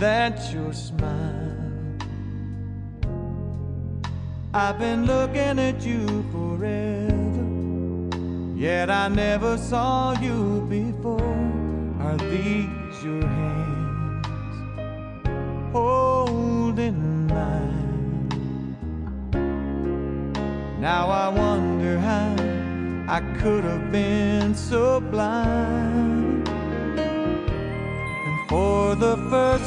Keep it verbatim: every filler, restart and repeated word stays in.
that's your smile. I've been looking at you forever, yet I never saw you before. Are these your hands holding mine? Now I wonder how I could have been so blind. And for the first